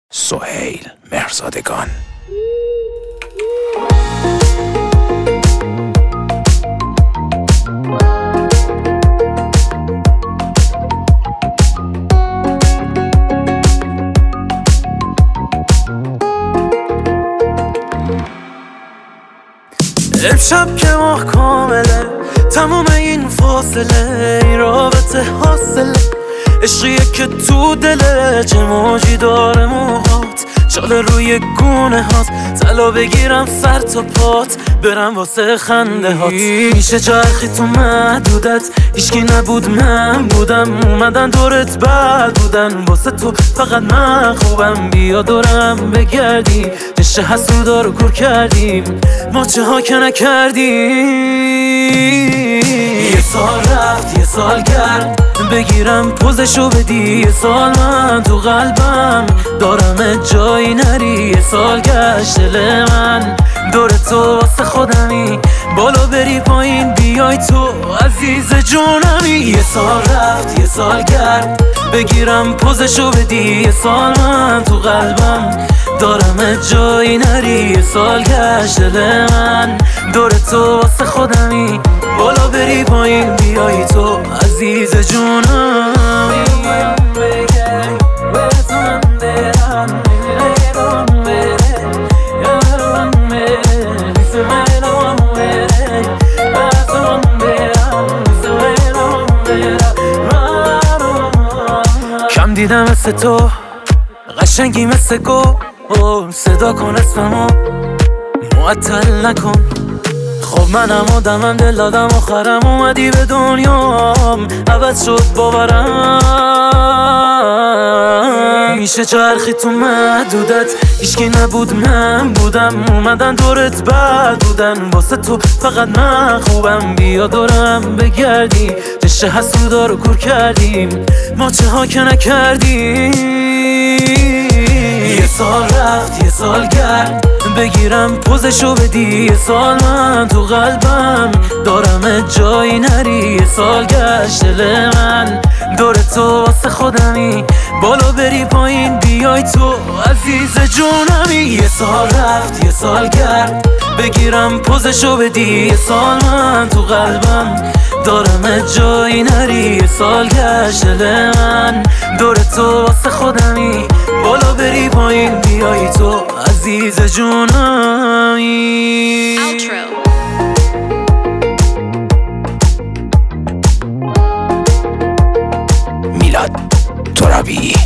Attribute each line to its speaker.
Speaker 1: سهیل مهرزادگان.
Speaker 2: امشب که ماه کامله، تمام این فاصله، این رابطه حاصله، عشقیه که تو دله، چه موجی داره موهات، چاله روی گونه هات، طلا بگیرم سر تا پات، برم واسه خنده هات. میشه چرخی تو محدودت، هیچکی نبود من بودم، اومدن دورت بد بودن، واسه تو فقط من خوبم، بیا دورم بگردی، عشق حسودا رو کور کردیم، ما چه ها که نکردیم. یه سال رفت یه سال گرد، بگیرم پوزشو بدی، یه سال من تو قلبم دارم جایی نری، یه سال گشت دل من دور تو واسه خودمی، بالا بری پایین بیای تو عزیز جونمی. یه سال رفت یه سال گرد، بگیرم پوزشو بدی، یه سال من تو قلبم دارم جایی نری، یه سال گشت دل من دور تو واسه خودمی، بالا بری پایین بیای تو عزیز جونمی. کم دیدم مثل تو، قشنگی مثل گل، صدا کن اسممو معطل نکن. خب منم آدمم، دل دادم آخرم اومدی به دنیام، عوض شد باورم. میشه چرخی تو محدودت، هیچکی نبود من بودم، اومدن دورت بد بودن، واسه تو فقط من خوبم، بیا دورم بگردی، عشق حسودا رو کور کردیم، ما چه ها که نکردیم. یه سال رفت یه سال گرد، بگیرم پوزشو بدی، یه سال من تو قلبم دارم جایی نری، یه سال گشت دل من دور تو واسه خودمی، بالا بری پایین بیای تو عزیز جونمی. یه سال رفت یه سال گرد، بگیرم پوزشو بدی، یه سال من تو قلبم دارم جایی نری، یه سال گشت دل من دور تو واسه خودمی، بالا بری پایین بیای تو عزیز جونمی.
Speaker 1: میلاد ترابی.